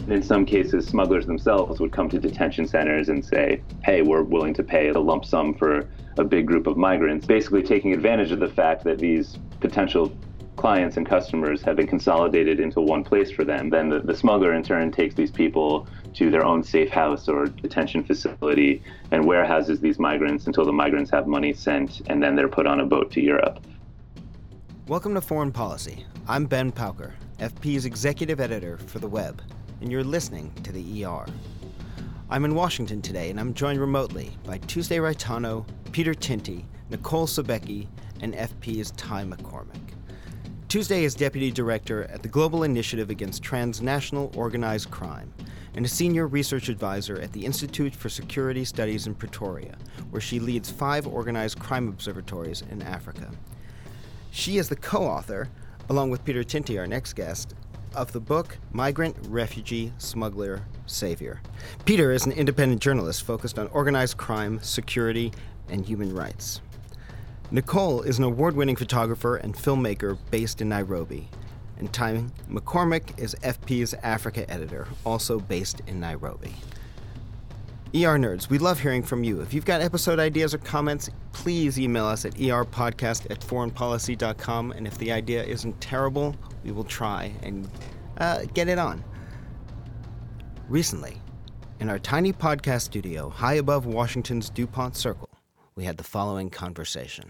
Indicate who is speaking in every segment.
Speaker 1: In some cases, smugglers themselves would come to detention centers and say, hey, we're willing to pay a lump sum for a big group of migrants, basically taking advantage of the fact that these potential clients and customers have been consolidated into one place for them. Then the smuggler in turn takes these people to their own safe house or detention facility and warehouses these migrants until the migrants have money sent, and then they're put on a boat to Europe.
Speaker 2: Welcome to Foreign Policy. I'm Ben Pauker, FP's executive editor for The Web, and you're listening to the ER. I'm in Washington today, and I'm joined remotely by Tuesday Raitano, Peter Tinti, Nicole Sobecki, and FP's Ty McCormick. Tuesday is deputy director at the Global Initiative Against Transnational Organized Crime and a senior research advisor at the Institute for Security Studies in Pretoria, where she leads 5 organized crime observatories in Africa. She is the co-author, along with Peter Tinti, our next guest, of the book Migrant, Refugee, Smuggler, Savior. Peter is an independent journalist focused on organized crime, security, and human rights. Nicole is an award-winning photographer and filmmaker based in Nairobi. And Ty McCormick is FP's Africa editor, also based in Nairobi. ER Nerds, we love hearing from you. If you've got episode ideas or comments, please email us at erpodcast@foreignpolicy.com, and if the idea isn't terrible, we will try and get it on. Recently, in our tiny podcast studio high above Washington's DuPont Circle, we had the following conversation.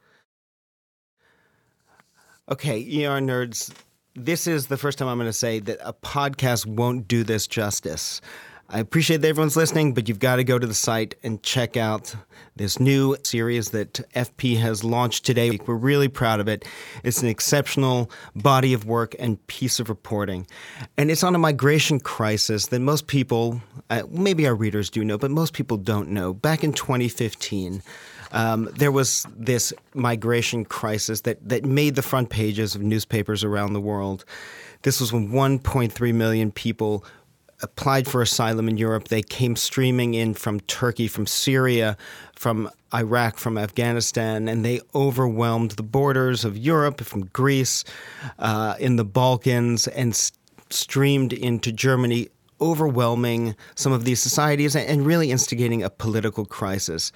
Speaker 2: Okay, ER Nerds, this is the first time I'm going to say that a podcast won't do this justice. I appreciate that everyone's listening, but you've got to go to the site and check out this new series that FP has launched today. We're really proud of it. It's an exceptional body of work and piece of reporting. And it's on a migration crisis that most people, maybe our readers do know, but most people don't know. Back in 2015, there was this migration crisis that made the front pages of newspapers around the world. This was when 1.3 million people applied for asylum in Europe. They came streaming in from Turkey, from Syria, from Iraq, from Afghanistan, and they overwhelmed the borders of Europe, from Greece, in the Balkans, and streamed into Germany, overwhelming some of these societies and really instigating a political crisis.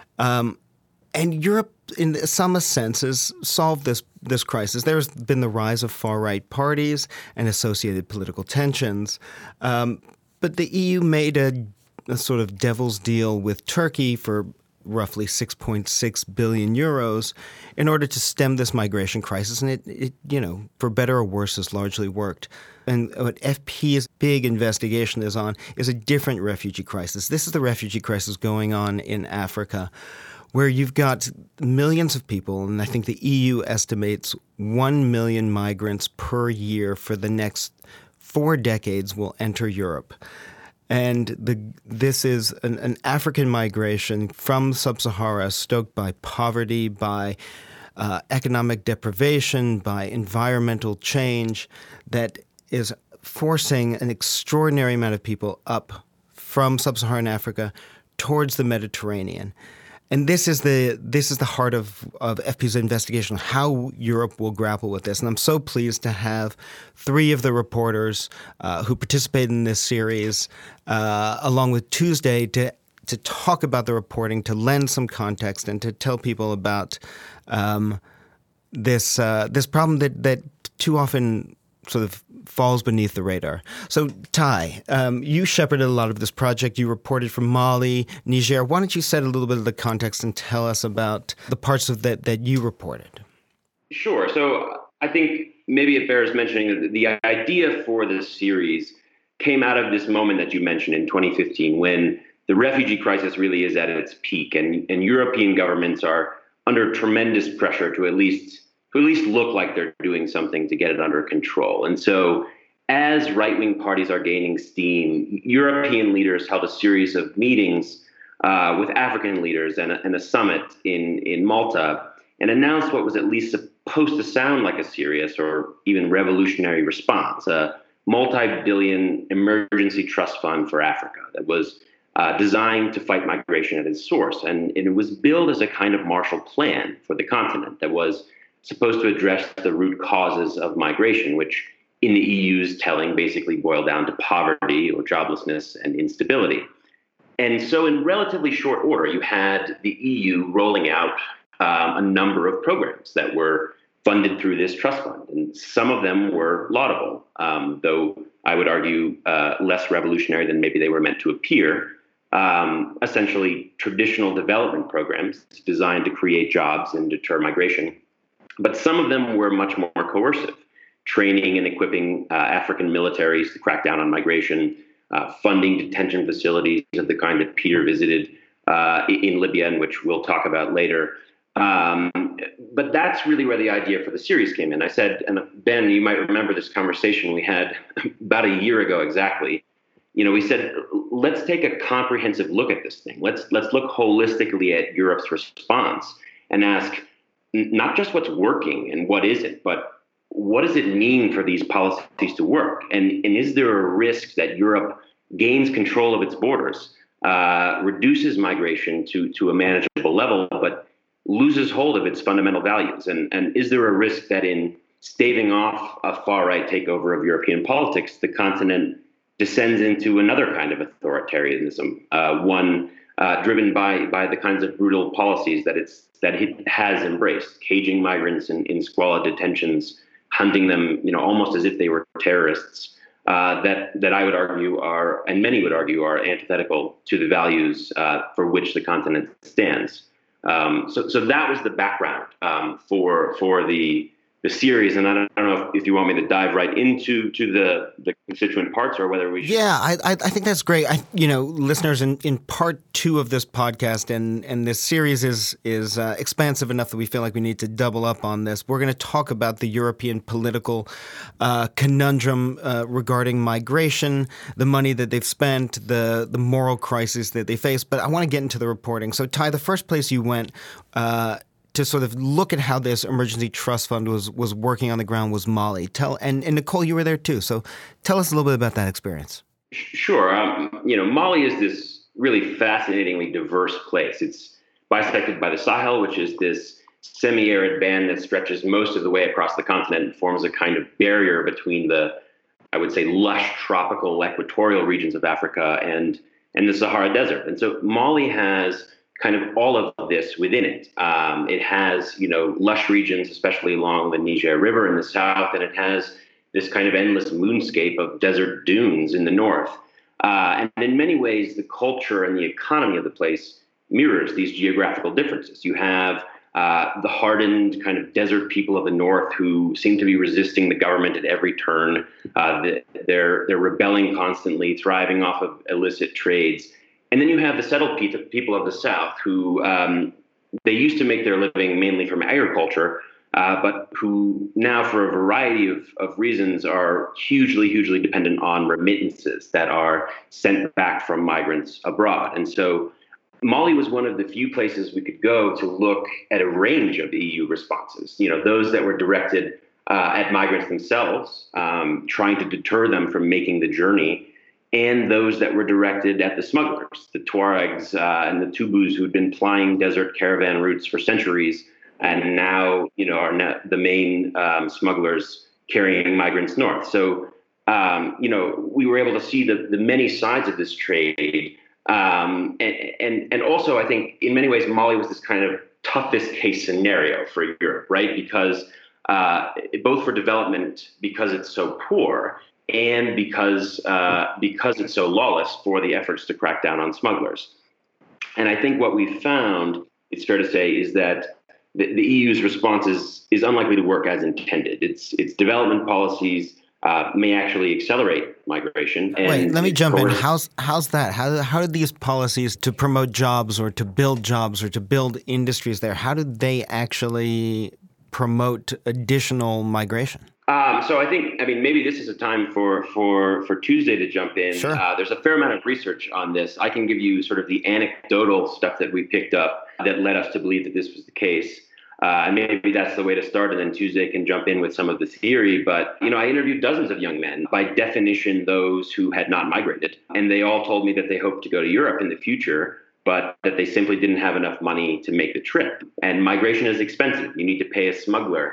Speaker 2: And Europe, in some senses, solved this crisis. There's been the rise of far-right parties and associated political tensions. But the EU made a sort of devil's deal with Turkey for roughly 6.6 billion euros in order to stem this migration crisis. And it, for better or worse, has largely worked. And what FP's big investigation is on is a different refugee crisis. This is the refugee crisis going on in Africa, where you've got millions of people, and I think the EU estimates 1 million migrants per year for the next 4 decades will enter Europe. And this is an African migration from sub-Sahara stoked by poverty, by economic deprivation, by environmental change that is forcing an extraordinary amount of people up from sub-Saharan Africa towards the Mediterranean. And this is the heart of FP's investigation, how Europe will grapple with this. And I'm so pleased to have 3 of the reporters who participated in this series, along with Tuesday, to talk about the reporting, to lend some context, and to tell people about this problem that too often sort of falls beneath the radar. So, Ty, you shepherded a lot of this project. You reported from Mali, Niger. Why don't you set a little bit of the context and tell us about the parts of that you reported?
Speaker 3: Sure. So I think maybe it bears mentioning that the idea for this series came out of this moment that you mentioned in 2015, when the refugee crisis really is at its peak, and European governments are under tremendous pressure to at least look like they're doing something to get it under control. And so as right-wing parties are gaining steam, European leaders held a series of meetings with African leaders and a summit in Malta, and announced what was at least supposed to sound like a serious or even revolutionary response, a multi-billion emergency trust fund for Africa that was designed to fight migration at its source. And it was billed as a kind of Marshall Plan for the continent that was supposed to address the root causes of migration, which in the EU's telling, basically boil down to poverty or joblessness and instability. And so in relatively short order, you had the EU rolling out a number of programs that were funded through this trust fund. And some of them were laudable, though I would argue less revolutionary than maybe they were meant to appear. Essentially traditional development programs designed to create jobs and deter migration. But some of them were much more coercive, training and equipping African militaries to crack down on migration, funding detention facilities of the kind that Peter visited in Libya, and which we'll talk about later. But that's really where the idea for the series came in. I said, and Ben, you might remember this conversation we had about a year ago exactly. We said, let's take a comprehensive look at this thing. Let's look holistically at Europe's response and ask not just what's working and what isn't, but what does it mean for these policies to work? And is there a risk that Europe gains control of its borders, reduces migration to a manageable level, but loses hold of its fundamental values? And is there a risk that in staving off a far-right takeover of European politics, the continent descends into another kind of authoritarianism, one driven by the kinds of brutal policies that it has embraced, caging migrants in squalid detentions, hunting them, almost as if they were terrorists, that I would argue are, and many would argue are, antithetical to the values for which the continent stands. So that was the background for the series, and I don't know if you want me to dive right into the constituent parts, or whether we should.
Speaker 2: Yeah, I think that's great. Listeners, in part 2 of this podcast, and this series is expansive enough that we feel like we need to double up on this. We're going to talk about the European political conundrum regarding migration, the money that they've spent, the moral crisis that they face. But I want to get into the reporting. So, Ty, the first place you went to sort of look at how this emergency trust fund was working on the ground was Mali. And Nicole, you were there too. So tell us a little bit about that experience.
Speaker 3: Sure. Mali is this really fascinatingly diverse place. It's bisected by the Sahel, which is this semi-arid band that stretches most of the way across the continent and forms a kind of barrier between the, I would say, lush tropical equatorial regions of Africa and the Sahara Desert. And so Mali has kind of all of this within it. It has, lush regions, especially along the Niger River in the south, and it has this kind of endless moonscape of desert dunes in the north. And in many ways, the culture and the economy of the place mirrors these geographical differences. You have the hardened kind of desert people of the north who seem to be resisting the government at every turn. They're rebelling constantly, thriving off of illicit trades. And then you have the settled people of the South who they used to make their living mainly from agriculture, but who now, for a variety of reasons, are hugely, hugely dependent on remittances that are sent back from migrants abroad. And so Mali was one of the few places we could go to look at a range of EU responses, those that were directed at migrants themselves, trying to deter them from making the journey, and those that were directed at the smugglers, the Tuaregs and the Tubus who'd been plying desert caravan routes for centuries, and now, are the main smugglers carrying migrants north. So, we were able to see the many sides of this trade, and also I think in many ways Mali was this kind of toughest case scenario for Europe, right? Because both for development, because it's so poor, and because it's so lawless for the efforts to crack down on smugglers. And I think what we found, it's fair to say, is that the EU's response is unlikely to work as intended. Its development policies may actually accelerate migration.
Speaker 2: Wait, let me jump in. How's that? How did these policies to promote jobs or to build jobs or to build industries there, how did they actually promote additional migration?
Speaker 3: So I think, maybe this is a time for Tuesday to jump in.
Speaker 2: Sure.
Speaker 3: There's a fair amount of research on this. I can give you sort of the anecdotal stuff that we picked up that led us to believe that this was the case. And maybe that's the way to start, and then Tuesday can jump in with some of the theory. But, I interviewed dozens of young men, by definition, those who had not migrated. And they all told me that they hoped to go to Europe in the future, but that they simply didn't have enough money to make the trip. And migration is expensive. You need to pay a smuggler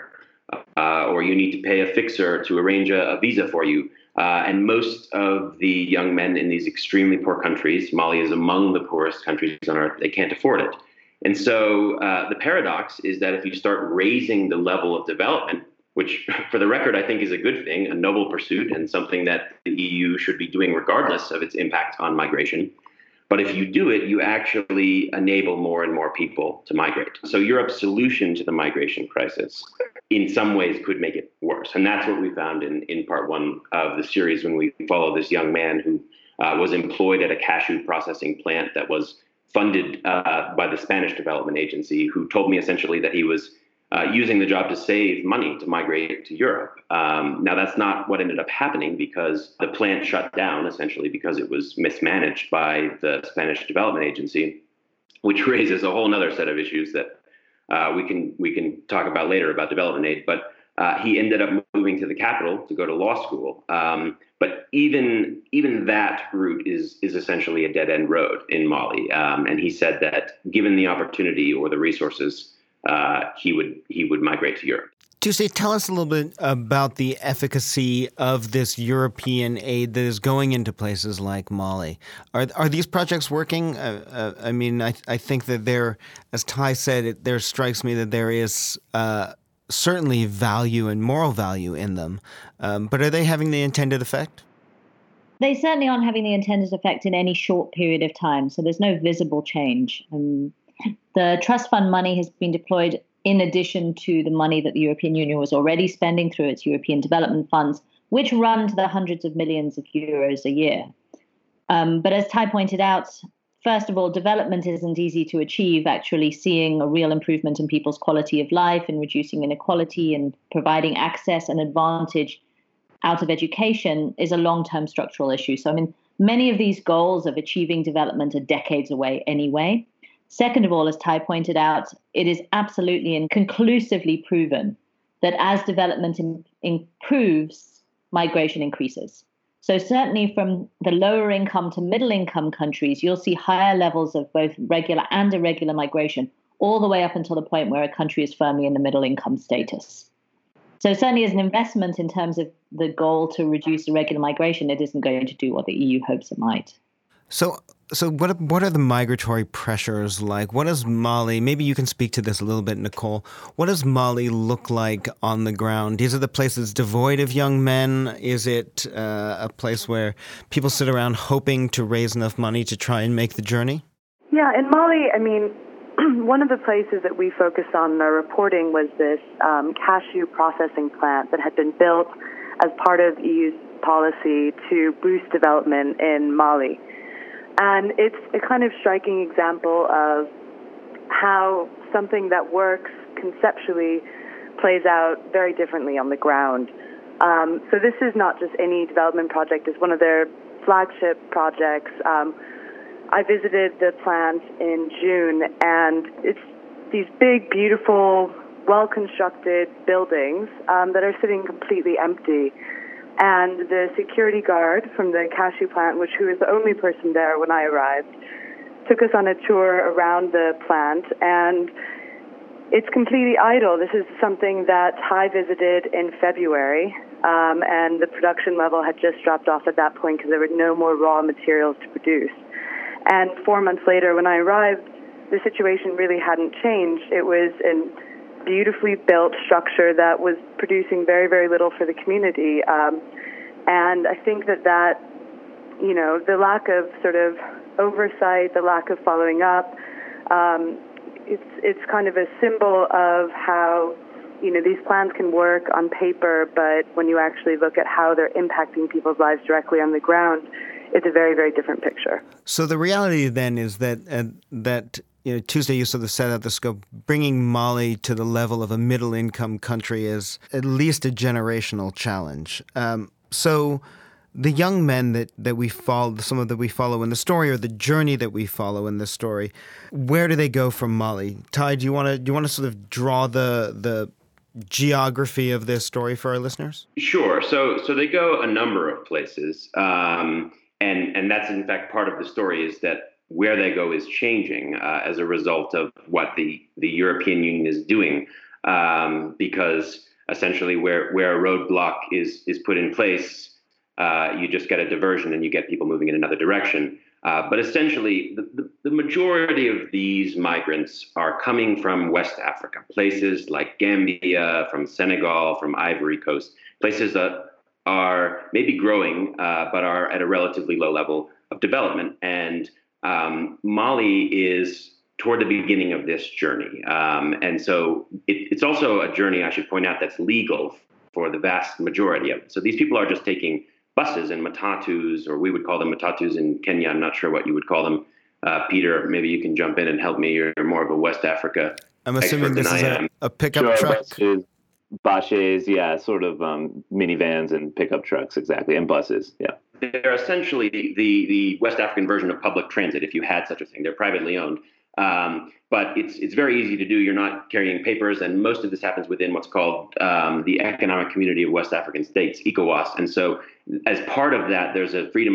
Speaker 3: or you need to pay a fixer to arrange a visa for you. And most of the young men in these extremely poor countries, Mali is among the poorest countries on earth, they can't afford it. And so the paradox is that if you start raising the level of development, which for the record, I think is a good thing, a noble pursuit and something that the EU should be doing regardless of its impact on migration. But if you do it, you actually enable more and more people to migrate. So Europe's solution to the migration crisis in some ways could make it worse. And that's what we found in part one of the series when we follow this young man who was employed at a cashew processing plant that was funded by the Spanish Development Agency, who told me essentially that he was using the job to save money to migrate to Europe. Now, that's not what ended up happening because the plant shut down, essentially because it was mismanaged by the Spanish Development Agency, which raises a whole other set of issues that we can talk about later about development aid. But he ended up moving to the capital to go to law school. But even that route is essentially a dead-end road in Mali. And he said that given the opportunity or the resources, he would migrate to Europe.
Speaker 2: Tuesday, tell us a little bit about the efficacy of this European aid that is going into places like Mali. Are these projects working? I mean, I think that there, as Ty said, there strikes me that there is certainly value and moral value in them. But are they having the intended effect?
Speaker 4: They certainly aren't having the intended effect in any short period of time. So there's no visible change. The trust fund money has been deployed in addition to the money that the European Union was already spending through its European development funds, which run to the hundreds of millions of euros a year. But as Ty pointed out, first of all, development isn't easy to achieve. Actually seeing a real improvement in people's quality of life and reducing inequality and providing access and advantage out of education is a long-term structural issue. So, I mean, many of these goals of achieving development are decades away anyway. Second of all, as Ty pointed out, it is absolutely and conclusively proven that as development improves, migration increases. So certainly from the lower income to middle income countries, you'll see higher levels of both regular and irregular migration, all the way up until the point where a country is firmly in the middle income status. So certainly as an investment in terms of the goal to reduce irregular migration, it isn't going to do what the EU hopes it might.
Speaker 2: So what are the migratory pressures like? What does Mali, maybe you can speak to this a little bit, Nicole, what does Mali look like on the ground? Is it a place that's devoid of young men? Is it a place where people sit around hoping to raise enough money to try and make the journey?
Speaker 5: Yeah, in Mali, I mean, one of the places that we focused on in our reporting was this cashew processing plant that had been built as part of EU's policy to boost development in Mali. And it's a kind of striking example of how something that works conceptually plays out very differently on the ground. So this is not just any development project. It's one of their flagship projects. I visited the plant in June, and it's these big, beautiful, well-constructed buildings that are sitting completely empty. And the security guard from the cashew plant, who was the only person there when I arrived, took us on a tour around the plant, and it's completely idle. This is something that I visited in February, and the production level had just dropped off at that point because there were no more raw materials to produce. And 4 months later, when I arrived, the situation really hadn't changed. It was an beautifully built structure that was producing very, very little for the community. And I think that, you know, the lack of sort of oversight, the lack of following up, it's kind of a symbol of how, you know, these plans can work on paper, but when you actually look at how they're impacting people's lives directly on the ground, it's a very, very different picture.
Speaker 2: So the reality then is that you know, Tuesday, you sort of set out the scope. Bringing Mali to the level of a middle-income country is at least a generational challenge. So the young men that we follow, some of that we follow in the story, or the journey that we follow in this story, where do they go from Mali? Ty, do you want to sort of draw the geography of this story for our listeners?
Speaker 3: Sure. So they go a number of places, and that's in fact part of the story is that where they go is changing as a result of what the European Union is doing, because essentially where a roadblock is put in place, you just get a diversion and you get people moving in another direction. But essentially, the majority of these migrants are coming from West Africa, places like Gambia, from Senegal, from Ivory Coast, places that are maybe growing, but are at a relatively low level of development. And Mali is toward the beginning of this journey. And so it's also a journey, I should point out, that's legal for the vast majority of it. So these people are just taking buses and matatus, or we would call them matatus in Kenya. I'm not sure what you would call them. Peter, maybe you can jump in and help me. You're more of a West Africa
Speaker 2: I'm assuming this is a pickup truck.
Speaker 1: Bashes, yeah, sort of minivans and pickup trucks, exactly, and buses, yeah.
Speaker 3: They're essentially the West African version of public transit, if you had such a thing. They're privately owned. But it's very easy to do. You're not carrying papers, and most of this happens within what's called the Economic Community of West African States, ECOWAS. And so, as part of that, there's a freedom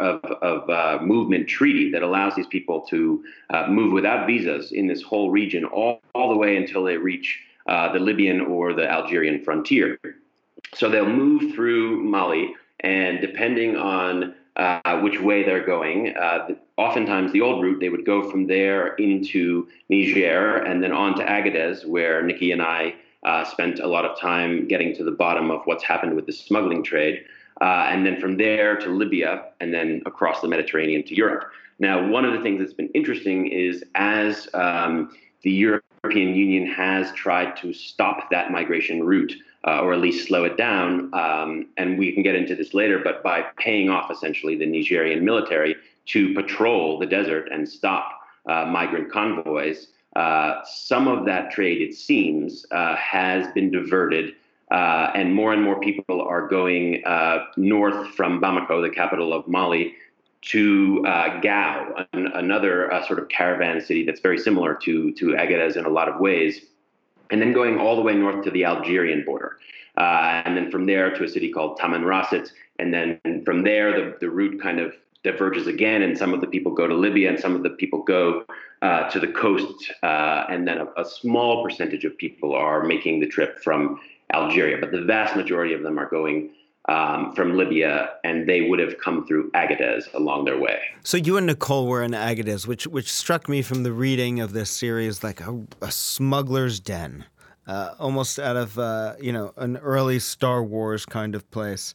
Speaker 3: of movement treaty that allows these people to move without visas in this whole region, all the way until they reach the Libyan or the Algerian frontier. So they'll move through Mali, and depending on which way they're going, oftentimes the old route, they would go from there into Niger and then on to Agadez, where Nikki and I spent a lot of time getting to the bottom of what's happened with the smuggling trade. And then from there to Libya, and then across the Mediterranean to Europe. Now, one of the things that's been interesting is as the European Union has tried to stop that migration route, or at least slow it down, and we can get into this later, but by paying off essentially the Nigerian military to patrol the desert and stop migrant convoys, some of that trade, it seems, has been diverted, and more people are going north from Bamako, the capital of Mali, to Gao, another sort of caravan city that's very similar to Agadez in a lot of ways, and then going all the way north to the Algerian border. And then from there to a city called Tamanrasset. And then from there, the route kind of diverges again, and some of the people go to Libya, and some of the people go to the coast. And then a small percentage of people are making the trip from Algeria. But the vast majority of them are going from Libya, and they would have come through Agadez along their way.
Speaker 2: So you and Nicole were in Agadez, which struck me from the reading of this series like a smuggler's den, almost out of an early Star Wars kind of place.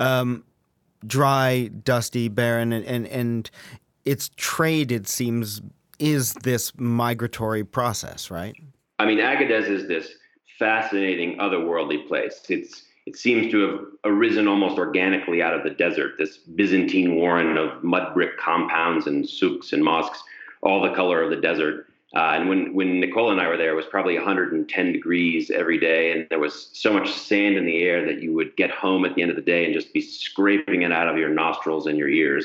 Speaker 2: Dry, dusty, barren, and its trade, it seems, is this migratory process, right?
Speaker 3: I mean, Agadez is this fascinating, otherworldly place. It seems to have arisen almost organically out of the desert, this Byzantine warren of mud brick compounds and souks and mosques, all the color of the desert. And when Nicole and I were there, it was probably 110 degrees every day, and there was so much sand in the air that you would get home at the end of the day and just be scraping it out of your nostrils and your ears.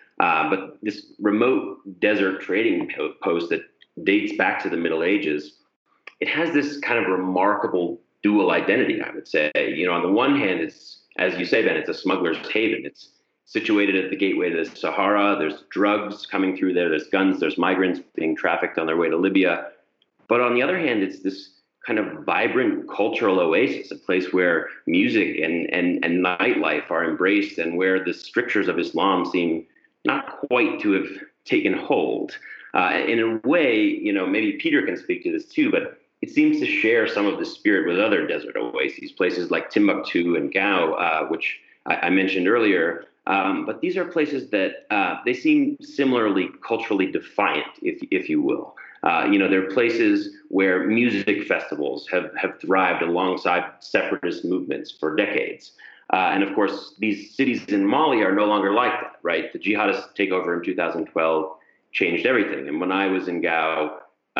Speaker 3: But this remote desert trading post that dates back to the Middle Ages, it has this kind of remarkable dual identity, I would say. On the one hand, it's, as you say, Ben, it's a smuggler's haven. It's situated at the gateway to the Sahara. There's drugs coming through there. There's guns. There's migrants being trafficked on their way to Libya. But on the other hand, it's this kind of vibrant cultural oasis, a place where music and nightlife are embraced, and where the strictures of Islam seem not quite to have taken hold. In a way, maybe Peter can speak to this too, but it seems to share some of the spirit with other desert oases, places like Timbuktu and Gao, which I mentioned earlier. But these are places that they seem similarly culturally defiant, if you will. They're places where music festivals have thrived alongside separatist movements for decades. And of course, these cities in Mali are no longer like that, right? The jihadist takeover in 2012 changed everything. And when I was in Gao,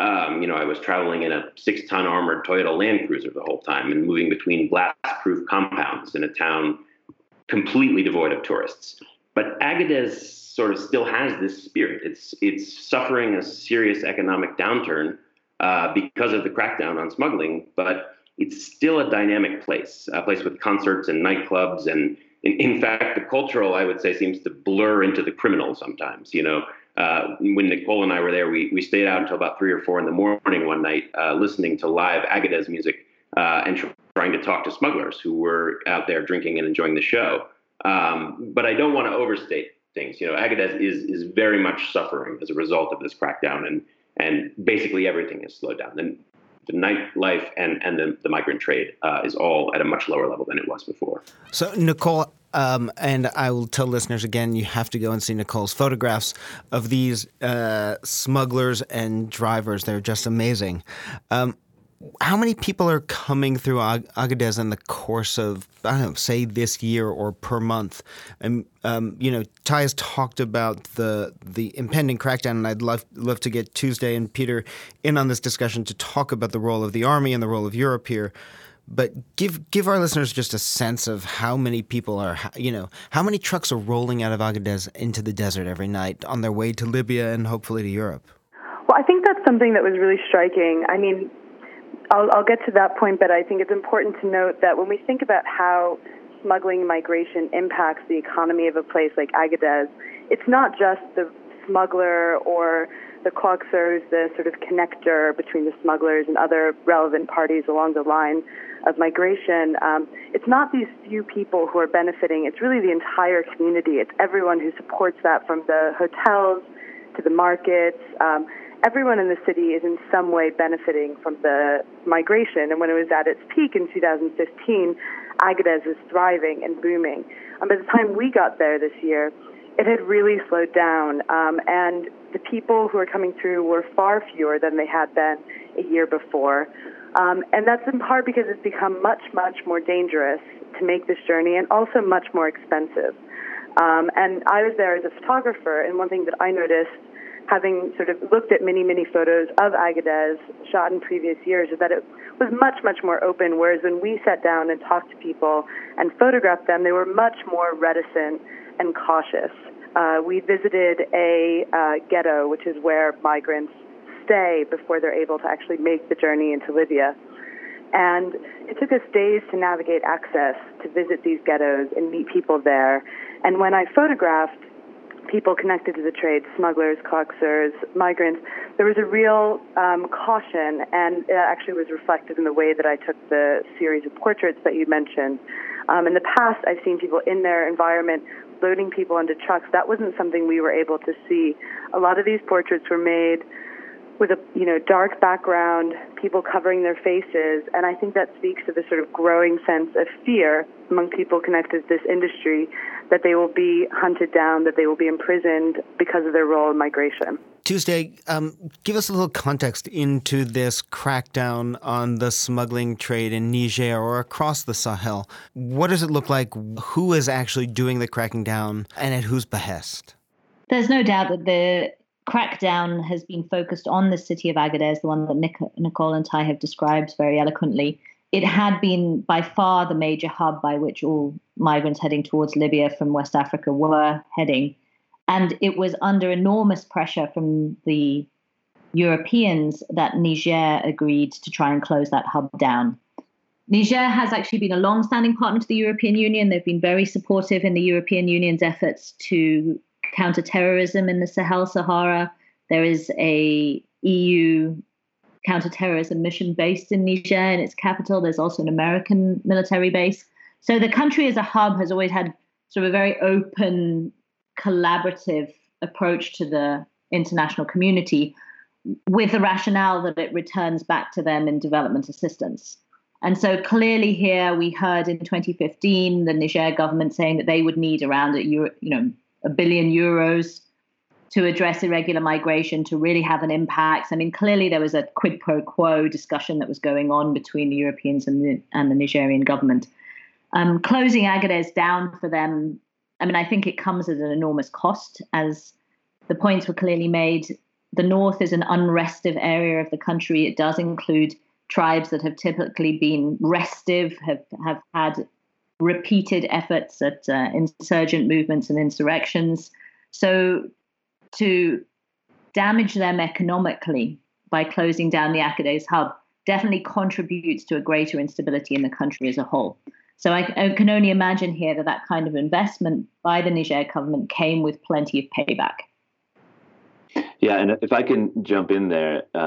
Speaker 3: I was traveling in a 6-ton armored Toyota Land Cruiser the whole time and moving between blast-proof compounds in a town completely devoid of tourists. But Agadez sort of still has this spirit. It's suffering a serious economic downturn because of the crackdown on smuggling, but it's still a dynamic place, a place with concerts and nightclubs. And in fact, the cultural, I would say, seems to blur into the criminal sometimes. When Nicole and I were there, we stayed out until about 3 or 4 in the morning one night, listening to live Agadez music and trying trying to talk to smugglers who were out there drinking and enjoying the show. But I don't want to overstate things. Agadez is very much suffering as a result of this crackdown, and basically everything has slowed down. And the nightlife and the migrant trade is all at a much lower level than it was before.
Speaker 2: So, Nicole, and I will tell listeners again, you have to go and see Nicole's photographs of these smugglers and drivers. They're just amazing. How many people are coming through Agadez in the course of, I don't know, say this year or per month? And, Ty has talked about the impending crackdown, and I'd love to get Tuesday and Peter in on this discussion to talk about the role of the Army and the role of Europe here. But give our listeners just a sense of how many people are, how many trucks are rolling out of Agadez into the desert every night on their way to Libya and hopefully to Europe.
Speaker 5: Well, I think that's something that was really striking. I mean, I'll get to that point, but I think it's important to note that when we think about how smuggling and migration impacts the economy of a place like Agadez, it's not just the smuggler or the coxer, who's the sort of connector between the smugglers and other relevant parties along the line of migration. It's not these few people who are benefiting. It's really the entire community. It's everyone who supports that, from the hotels to the markets. Everyone in the city is in some way benefiting from the migration. And when it was at its peak in 2015, Agadez was thriving and booming. And by the time we got there this year, it had really slowed down. And the people who were coming through were far fewer than they had been a year before. And that's in part because it's become much, much more dangerous to make this journey, and also much more expensive. And I was there as a photographer, and one thing that I noticed, having sort of looked at many, many photos of Agadez shot in previous years, is that it was much, much more open, whereas when we sat down and talked to people and photographed them, they were much more reticent and cautious. We visited a ghetto, which is where migrants stay before they're able to actually make the journey into Libya. And it took us days to navigate access to visit these ghettos and meet people there. And when I photographed people connected to the trade, smugglers, coxers, migrants, there was a real caution, and it actually was reflected in the way that I took the series of portraits that you mentioned. In the past, I've seen people in their environment loading people onto trucks. That wasn't something we were able to see. A lot of these portraits were made with a dark background, people covering their faces, and I think that speaks to the sort of growing sense of fear among people connected to this industry that they will be hunted down, that they will be imprisoned because of their role in migration.
Speaker 2: Tuesday, give us a little context into this crackdown on the smuggling trade in Niger or across the Sahel. What does it look like? Who is actually doing the cracking down, and at whose behest?
Speaker 4: There's no doubt that the crackdown has been focused on the city of Agadez, the one that Nicole and Ty have described very eloquently. It had been by far the major hub by which all migrants heading towards Libya from West Africa were heading. And it was under enormous pressure from the Europeans that Niger agreed to try and close that hub down. Niger has actually been a long-standing partner to the European Union. They've been very supportive in the European Union's efforts to counter terrorism in the Sahel-Sahara. There is a EU counterterrorism mission based in Niger, in its capital. There's also an American military base. So the country as a hub has always had sort of a very open, collaborative approach to the international community, with the rationale that it returns back to them in development assistance. And so clearly here we heard in 2015 the Niger government saying that they would need around €1 billion to address irregular migration, to really have an impact. I mean, clearly there was a quid pro quo discussion that was going on between the Europeans and the Nigerian government. Closing Agadez down for them, I mean, I think it comes at an enormous cost, as the points were clearly made. The north is an unrestive area of the country. It does include tribes that have typically been restive, have had repeated efforts at insurgent movements and insurrections. So to damage them economically by closing down the Agadez hub definitely contributes to a greater instability in the country as a whole. So I can only imagine here that kind of investment by the Niger government came with plenty of payback.
Speaker 1: Yeah, and if I can jump in there,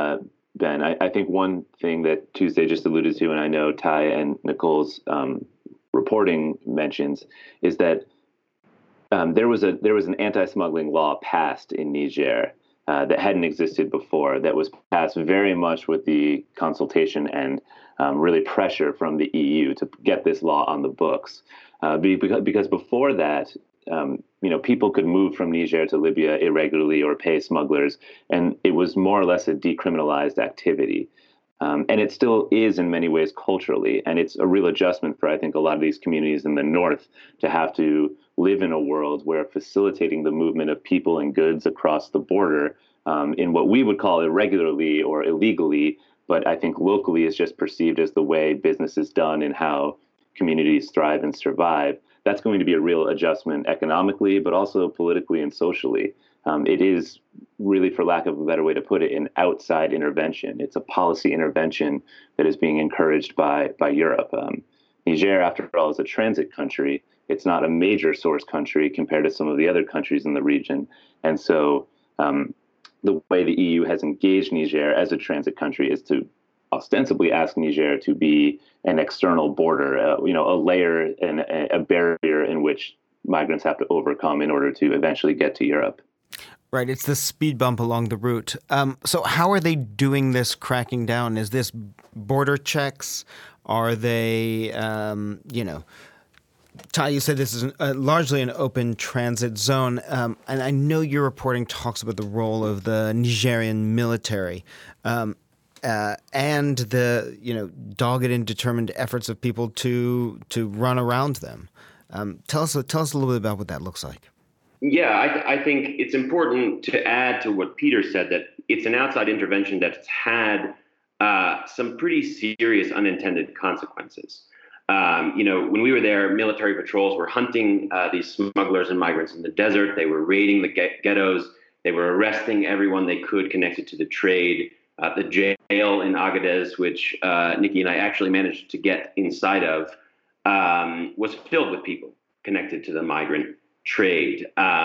Speaker 1: Ben. I think one thing that Tuesday just alluded to, and I know Ty and Nicole's reporting mentions, is that there was an anti-smuggling law passed in Niger that hadn't existed before. That was passed very much with the consultation and really pressure from the EU to get this law on the books. Because before that, people could move from Niger to Libya irregularly or pay smugglers, and it was more or less a decriminalized activity. And it still is in many ways culturally, and it's a real adjustment for, I think, a lot of these communities in the north to have to live in a world where facilitating the movement of people and goods across the border in what we would call irregularly or illegally, but I think locally is just perceived as the way business is done and how communities thrive and survive. That's going to be a real adjustment economically, but also politically and socially. It is really, for lack of a better way to put it, an outside intervention. It's a policy intervention that is being encouraged by Europe. Niger, after all, is a transit country. It's not a major source country compared to some of the other countries in the region. And so the way the EU has engaged Niger as a transit country is to ostensibly ask Niger to be an external border, a layer and a barrier in which migrants have to overcome in order to eventually get to Europe.
Speaker 2: Right. It's the speed bump along the route. So how are they doing this cracking down? Is this border checks? Are they, Ty, you said this is largely an open transit zone. And I know your reporting talks about the role of the Nigerian military and the, dogged and determined efforts of people to run around them. Tell us a little bit about what that looks like.
Speaker 3: Yeah, I think it's important to add to what Peter said, that it's an outside intervention that's had some pretty serious unintended consequences. When we were there, military patrols were hunting these smugglers and migrants in the desert. They were raiding the ghettos. They were arresting everyone they could connected to the trade. The jail in Agadez, which Nikki and I actually managed to get inside of, was filled with people connected to the migrant trade.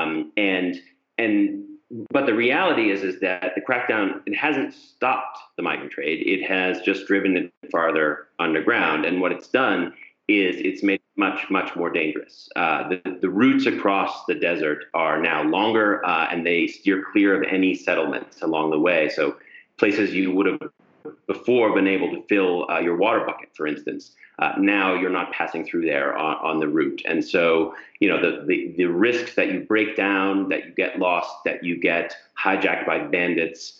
Speaker 3: But the reality is that the crackdown, it hasn't stopped the migrant trade. It has just driven it farther underground. And what it's done is it's made it much, much more dangerous. The routes across the desert are now longer, and they steer clear of any settlements along the way. So places you would have before been able to fill your water bucket, for instance, now you're not passing through there on the route. And so, the risks that you break down, that you get lost, that you get hijacked by bandits,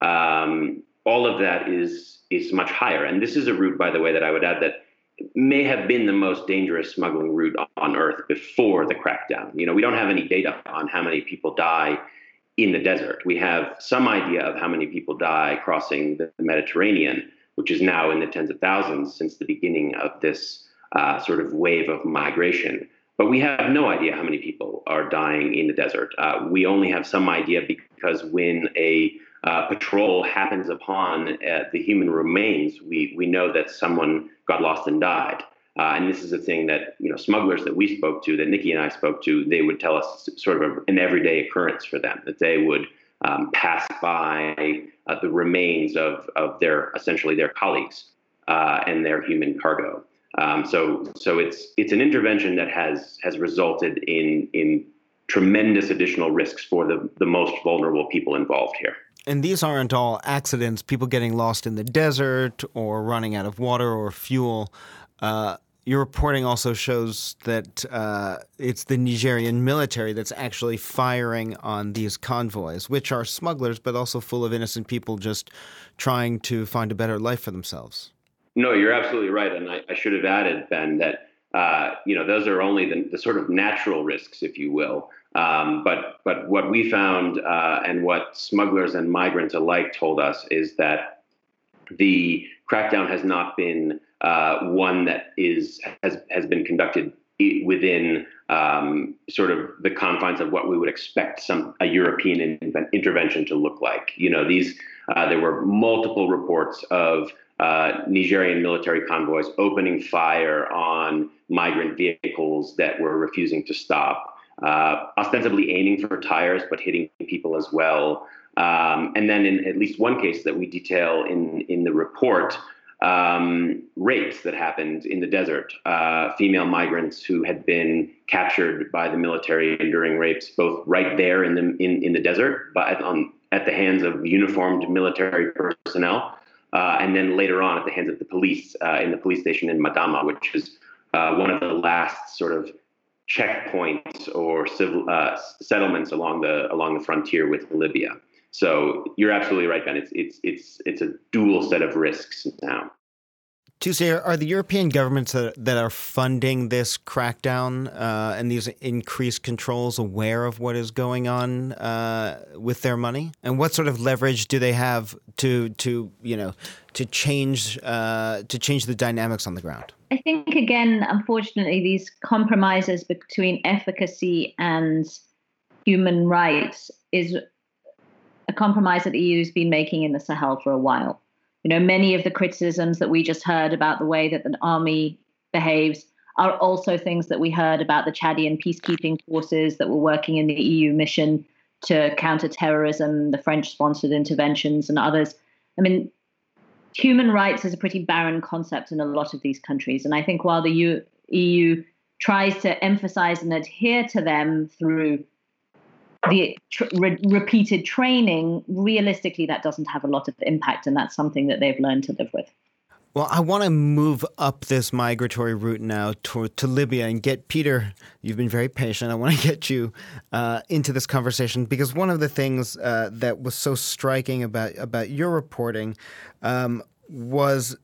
Speaker 3: all of that is much higher. And this is a route, by the way, that I would add that may have been the most dangerous smuggling route on Earth before the crackdown. We don't have any data on how many people die in the desert. We have some idea of how many people die crossing the Mediterranean, which is now in the tens of thousands since the beginning of this sort of wave of migration. But we have no idea how many people are dying in the desert. We only have some idea because when a patrol happens upon the human remains, we know that someone got lost and died. And this is a thing that, smugglers that we spoke to, that Nikki and I spoke to, they would tell us sort of an everyday occurrence for them, that they would pass by the remains of essentially their colleagues and their human cargo. So it's an intervention that has resulted in tremendous additional risks for the most vulnerable people involved here.
Speaker 2: And these aren't all accidents, people getting lost in the desert or running out of water or fuel. Your reporting also shows that it's the Nigerian military that's actually firing on these convoys, which are smugglers, but also full of innocent people just trying to find a better life for themselves.
Speaker 3: No, you're absolutely right. And I should have added, Ben, that those are only the sort of natural risks, if you will. But what we found and what smugglers and migrants alike told us is that the crackdown has not been one that has been conducted within sort of the confines of what we would expect a European intervention to look like. There were multiple reports of Nigerian military convoys opening fire on migrant vehicles that were refusing to stop, ostensibly aiming for tires, but hitting people as well. And then in at least one case that we detail in the report, rapes that happened in the desert, female migrants who had been captured by the military enduring rapes, both right there in the desert, but at the hands of uniformed military personnel, and then later on at the hands of the police in the police station in Madama, which is one of the last sort of checkpoints or civil settlements along the frontier with Libya. So you're absolutely right, Ben. It's a dual set of risks now.
Speaker 2: Tuesday, are the European governments that are funding this crackdown and these increased controls aware of what is going on with their money? And what sort of leverage do they have to change the dynamics on the ground?
Speaker 4: I think, again, unfortunately, these compromises between efficacy and human rights is a compromise that the EU has been making in the Sahel for a while. Many of the criticisms that we just heard about the way that the army behaves are also things that we heard about the Chadian peacekeeping forces that were working in the EU mission to counter terrorism, the French-sponsored interventions and others. I mean, human rights is a pretty barren concept in a lot of these countries. And I think while the EU tries to emphasize and adhere to them through the repeated training, realistically, that doesn't have a lot of impact, and that's something that they've learned to live with.
Speaker 2: Well, I want to move up this migratory route now to Libya and get Peter. You've been very patient. I want to get you into this conversation because one of the things that was so striking about your reporting was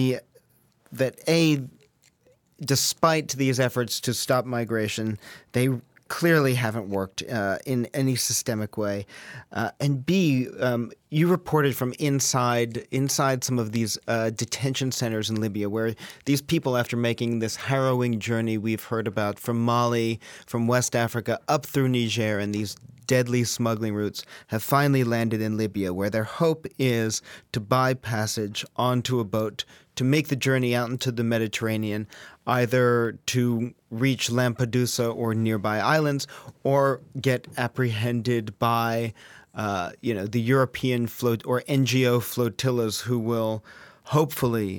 Speaker 2: that despite these efforts to stop migration, they clearly haven't worked in any systemic way. And B, you reported from inside some of these detention centers in Libya where these people, after making this harrowing journey we've heard about from Mali, from West Africa, up through Niger and these deadly smuggling routes, have finally landed in Libya, where their hope is to buy passage onto a boat to make the journey out into the Mediterranean, either to reach Lampedusa or nearby islands, or get apprehended by, the European or NGO flotillas who will hopefully,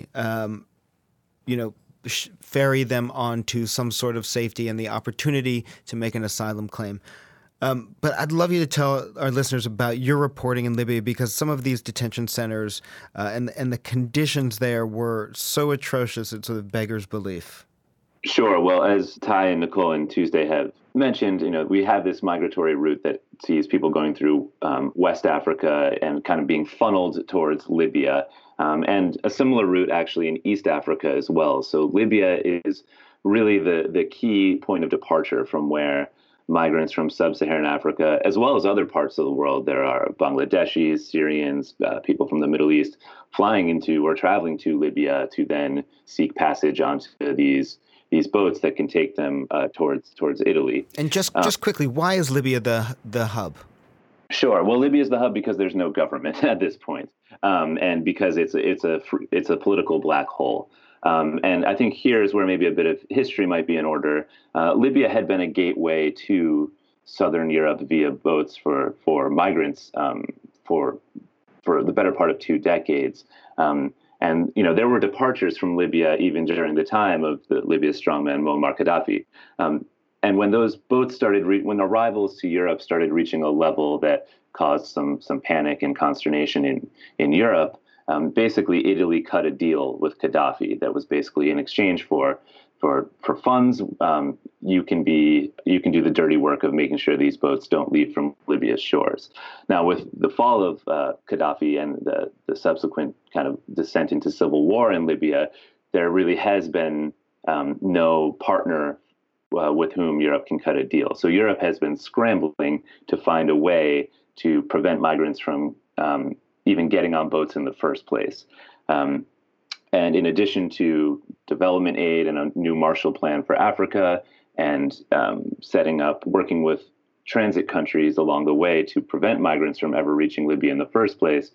Speaker 2: ferry them onto some sort of safety and the opportunity to make an asylum claim. But I'd love you to tell our listeners about your reporting in Libya, because some of these detention centers and the conditions there were so atrocious it sort of beggars belief.
Speaker 1: Sure. Well, as Ty and Nicole and Tuesday have mentioned, we have this migratory route that sees people going through West Africa and kind of being funneled towards Libya, and a similar route actually in East Africa as well. So Libya is really the key point of departure from where migrants from sub-Saharan Africa, as well as other parts of the world. There are Bangladeshis, Syrians, people from the Middle East flying into or traveling to Libya to then seek passage onto these boats that can take them towards Italy.
Speaker 2: And just quickly, why is Libya the hub?
Speaker 1: Sure. Well, Libya is the hub because there's no government at this point, and because it's a political black hole. And I think here's where maybe a bit of history might be in order. Libya had been a gateway to southern Europe via boats for migrants for the better part of 2 decades. And there were departures from Libya even during the time of Libya's strongman Muammar Gaddafi. And when those boats when arrivals to Europe started reaching a level that caused some panic and consternation in Europe, basically Italy cut a deal with Gaddafi that was basically in exchange for funds. You can do the dirty work of making sure these boats don't leave from Libya's shores. Now, with the fall of Gaddafi and the subsequent kind of descent into civil war in Libya, there really has been no partner with whom Europe can cut a deal. So Europe has been scrambling to find a way to prevent migrants from even getting on boats in the first place. And in addition to development aid and a new Marshall Plan for Africa and working with transit countries along the way to prevent migrants from ever reaching Libya in the first place,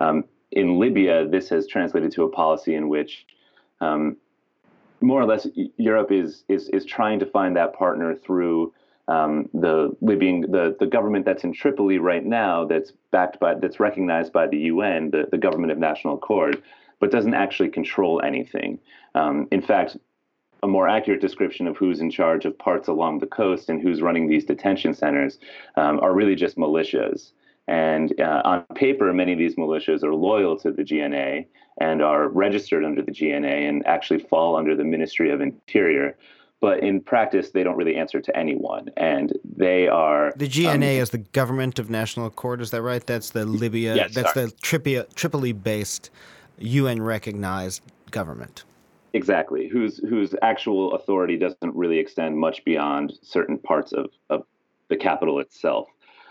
Speaker 1: in Libya, this has translated to a policy in which more or less Europe is trying to find that partner through the government that's in Tripoli right now, that's recognized by the UN, the Government of National Accord, but doesn't actually control anything. In fact, a more accurate description of who's in charge of parts along the coast and who's running these detention centers are really just militias. And on paper, many of these militias are loyal to the GNA and are registered under the GNA and actually fall under the Ministry of Interior. But in practice, they don't really answer to anyone. And they are...
Speaker 2: The GNA is the Government of National Accord, is that right? That's the Libya,
Speaker 1: yes,
Speaker 2: that's
Speaker 1: sorry.
Speaker 2: the Tripoli-based UN-recognized government.
Speaker 1: Exactly, whose actual authority doesn't really extend much beyond certain parts of the capital itself.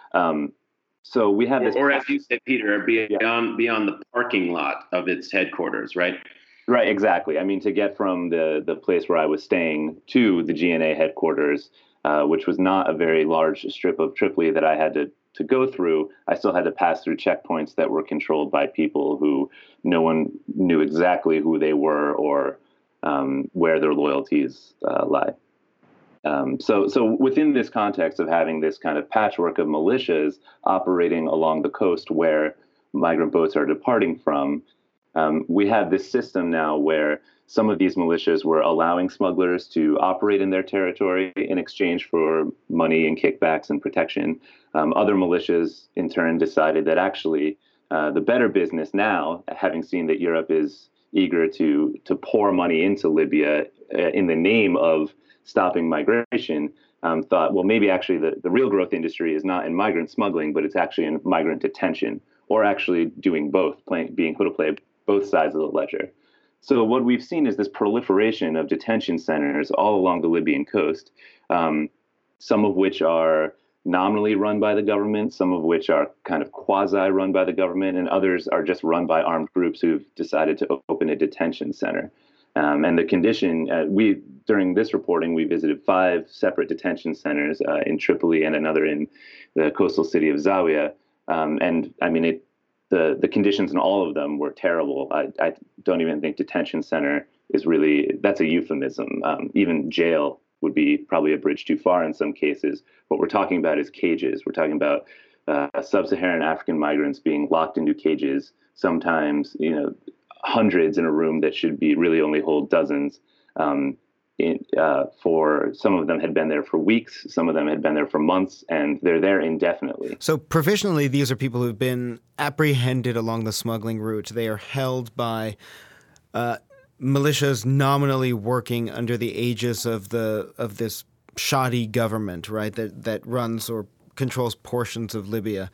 Speaker 1: So we have this...
Speaker 3: Or as you said, Peter, beyond the parking lot of its headquarters, right?
Speaker 1: Right, exactly. I mean, to get from the place where I was staying to the GNA headquarters, which was not a very large strip of Tripoli that I had to go through, I still had to pass through checkpoints that were controlled by people who no one knew exactly who they were or where their loyalties lie. So within this context of having this kind of patchwork of militias operating along the coast where migrant boats are departing from, we have this system now where some of these militias were allowing smugglers to operate in their territory in exchange for money and kickbacks and protection. Other militias, in turn, decided that actually the better business now, having seen that Europe is eager to pour money into Libya in the name of stopping migration, thought, well, maybe actually the real growth industry is not in migrant smuggling, but it's actually in migrant detention, or actually doing both, being able to play both sides of the ledger. So what we've seen is this proliferation of detention centers all along the Libyan coast, some of which are nominally run by the government, some of which are kind of quasi-run by the government, and others are just run by armed groups who've decided to open a detention center. And the condition, during this reporting, we visited 5 separate detention centers in Tripoli and another in the coastal city of Zawiya. And I mean, the conditions in all of them were terrible. I don't even think detention center is really, that's a euphemism. Even jail would be probably a bridge too far in some cases. What we're talking about is cages. We're talking about sub-Saharan African migrants being locked into cages, sometimes, hundreds in a room that should be really only hold dozens. For some of them had been there for weeks, some of them had been there for months, and they're there indefinitely.
Speaker 2: So provisionally, these are people who've been apprehended along the smuggling route. They are held by militias nominally working under the aegis of this shoddy government, right? That runs or controls portions of Libya.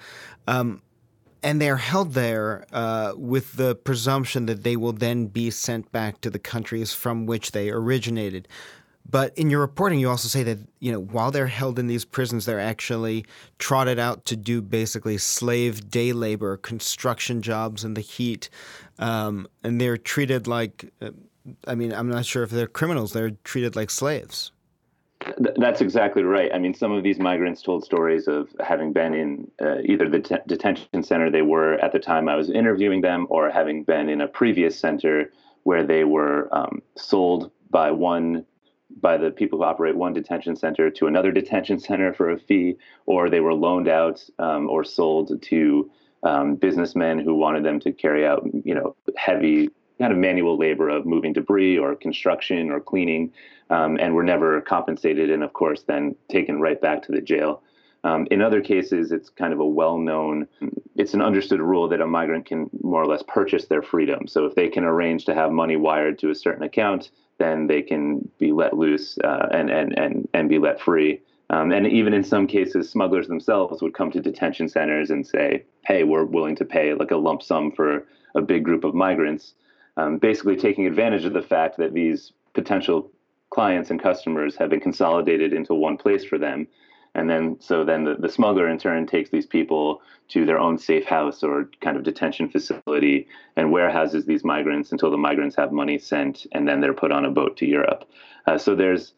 Speaker 2: And they're held there with the presumption that they will then be sent back to the countries from which they originated. But in your reporting, you also say that, while they're held in these prisons, they're actually trotted out to do basically slave day labor, construction jobs in the heat. And they're treated like, I'm not sure if they're criminals. They're treated like slaves.
Speaker 1: That's exactly right. I mean, some of these migrants told stories of having been in either the detention center they were at the time I was interviewing them, or having been in a previous center where they were sold by the people who operate one detention center to another detention center for a fee, or they were loaned out or sold to businessmen who wanted them to carry out, heavy kind of manual labor of moving debris or construction or cleaning, and were never compensated, and of course then taken right back to the jail. In other cases, it's kind of it's an understood rule that a migrant can more or less purchase their freedom. So if they can arrange to have money wired to a certain account, then they can be let loose and be let free. And even in some cases, smugglers themselves would come to detention centers and say, hey, we're willing to pay like a lump sum for a big group of migrants, basically taking advantage of the fact that these potential clients and customers have been consolidated into one place for them. And then the smuggler in turn takes these people to their own safe house or kind of detention facility and warehouses these migrants until the migrants have money sent, and then they're put on a boat to Europe. So there's,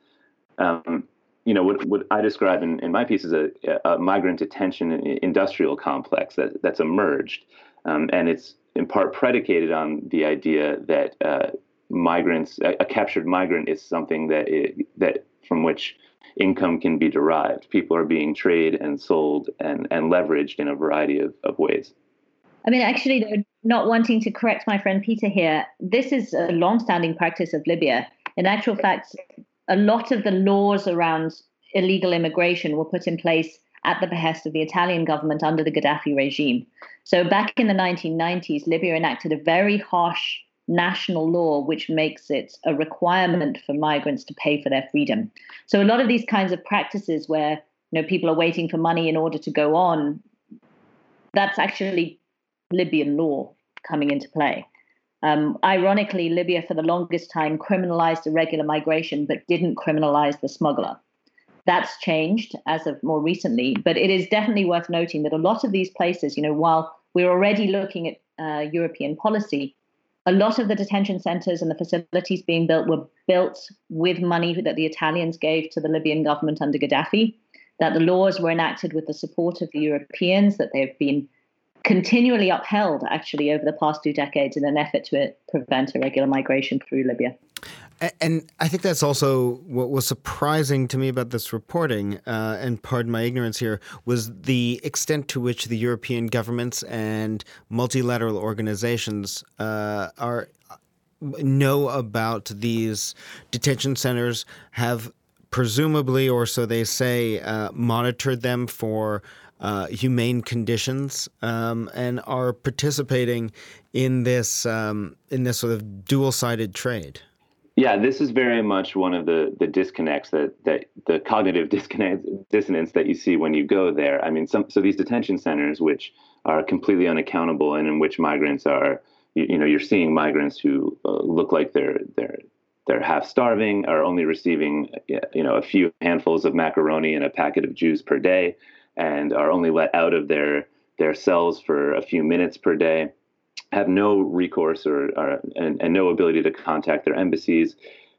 Speaker 1: what I describe in my piece is a migrant detention industrial complex that's emerged. And it's in part predicated on the idea that a captured migrant is something that from which income can be derived. People are being traded and sold and leveraged in a variety of ways.
Speaker 4: I mean, actually, though, not wanting to correct my friend Peter here, this is a long-standing practice of Libya. In actual fact, a lot of the laws around illegal immigration were put in place at the behest of the Italian government under the Gaddafi regime. So back in the 1990s, Libya enacted a very harsh national law, which makes it a requirement for migrants to pay for their freedom. So a lot of these kinds of practices where people are waiting for money in order to go on, that's actually Libyan law coming into play. Ironically, Libya for the longest time criminalized irregular migration, but didn't criminalize the smuggler. That's changed as of more recently, but it is definitely worth noting that a lot of these places, while we're already looking at European policy, a lot of the detention centers and the facilities being built were built with money that the Italians gave to the Libyan government under Gaddafi, that the laws were enacted with the support of the Europeans, that they've been continually upheld, actually, over the past 2 decades in an effort to prevent irregular migration through Libya.
Speaker 2: And I think that's also what was surprising to me about this reporting, and pardon my ignorance here, was the extent to which the European governments and multilateral organizations know about these detention centers, have presumably, or so they say, monitored them for humane conditions, and are participating in this sort of dual-sided trade.
Speaker 1: Yeah, this is very much one of the disconnects that the cognitive dissonance that you see when you go there. I mean, so these detention centers, which are completely unaccountable, and in which migrants are, you're seeing migrants who look like they're half starving, are only receiving a few handfuls of macaroni and a packet of juice per day, and are only let out of their cells for a few minutes per day, have no recourse and no ability to contact their embassies.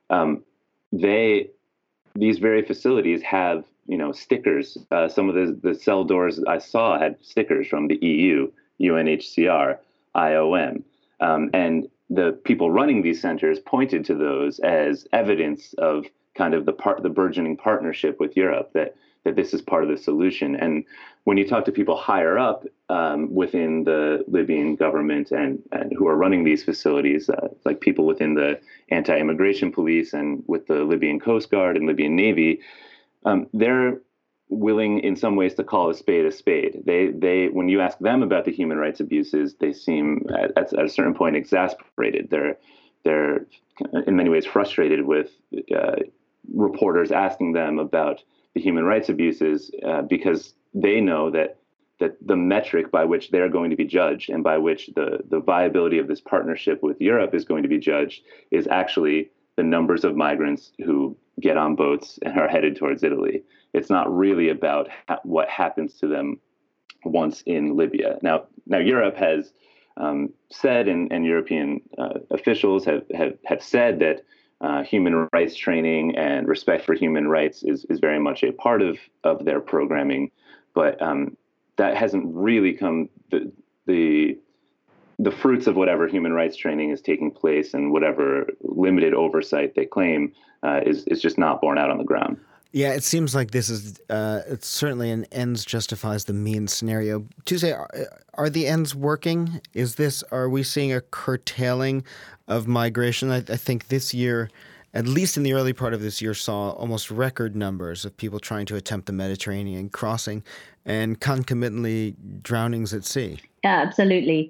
Speaker 1: These very facilities have stickers. Some of the cell doors I saw had stickers from the EU, UNHCR, IOM, and the people running these centers pointed to those as evidence of kind of the burgeoning partnership with Europe, that this is part of the solution. And when you talk to people higher up within the Libyan government and who are running these facilities, like people within the anti-immigration police and with the Libyan Coast Guard and Libyan Navy, they're willing in some ways to call a spade a spade. They when you ask them about the human rights abuses, they seem at a certain point exasperated. They're in many ways frustrated with reporters asking them about the human rights abuses, because they know that the metric by which they're going to be judged and by which the viability of this partnership with Europe is going to be judged is actually the numbers of migrants who get on boats and are headed towards Italy. It's not really about what happens to them once in Libya. Now Europe has said, and European officials have said that human rights training and respect for human rights is very much a part of their programming, but that hasn't really come the fruits of whatever human rights training is taking place and whatever limited oversight they claim is just not borne out on the ground.
Speaker 2: Yeah, it seems like this is it's certainly an ends justifies the means scenario. Tuesday, are the ends working? Are we seeing a curtailing of migration? I think this year, at least in the early part of this year, saw almost record numbers of people trying to attempt the Mediterranean crossing and concomitantly drownings at sea.
Speaker 4: Yeah, absolutely.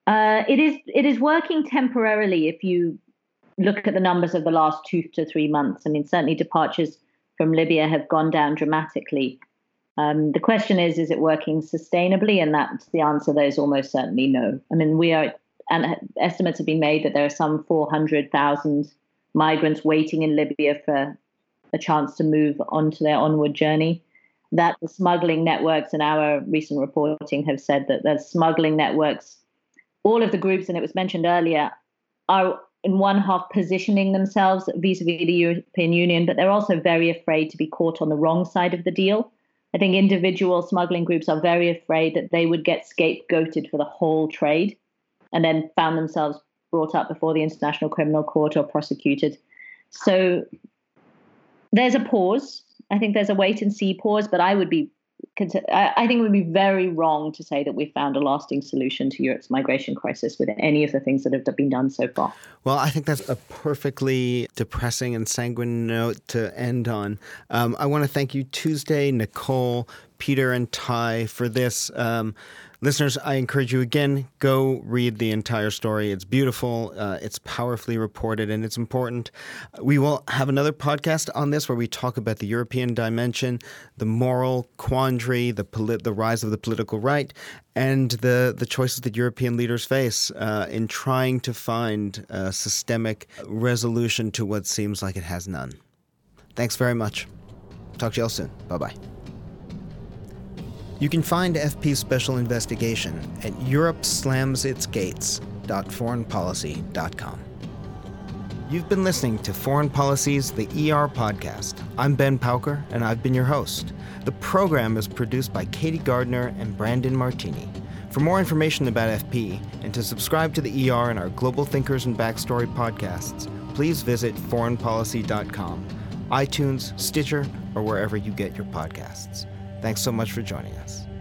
Speaker 4: It is working temporarily if you look at the numbers of the last 2 to 3 months. I mean, certainly departures from Libya have gone down dramatically. The question is it working sustainably? And that's the answer. There is almost certainly no. I mean, and estimates have been made that there are some 400,000 migrants waiting in Libya for a chance to move on to their onward journey. That the smuggling networks, and our recent reporting have said that the smuggling networks, all of the groups, and it was mentioned earlier, are in one half positioning themselves vis-a-vis the European Union, but they're also very afraid to be caught on the wrong side of the deal. I think individual smuggling groups are very afraid that they would get scapegoated for the whole trade and then found themselves brought up before the International Criminal Court or prosecuted. So there's a pause. I think there's a wait and see pause, but I think it would be very wrong to say that we've found a lasting solution to Europe's migration crisis with any of the things that have been done so far.
Speaker 2: Well, I think that's a perfectly depressing and sanguine note to end on. I want to thank you, Tuesday, Nicole, Peter, and Ty for this. Listeners, I encourage you again, go read the entire story. It's beautiful, it's powerfully reported, and it's important. We will have another podcast on this where we talk about the European dimension, the moral quandary, the rise of the political right, and the choices that European leaders face in trying to find a systemic resolution to what seems like it has none. Thanks very much. Talk to you all soon. Bye-bye. You can find FP's special investigation at europeslamsitsgates.foreignpolicy.com. You've been listening to Foreign Policy's The ER Podcast. I'm Ben Pauker, and I've been your host. The program is produced by Katie Gardner and Brandon Martini. For more information about FP and to subscribe to the ER and our Global Thinkers and Backstory podcasts, please visit foreignpolicy.com, iTunes, Stitcher, or wherever you get your podcasts. Thanks so much for joining us.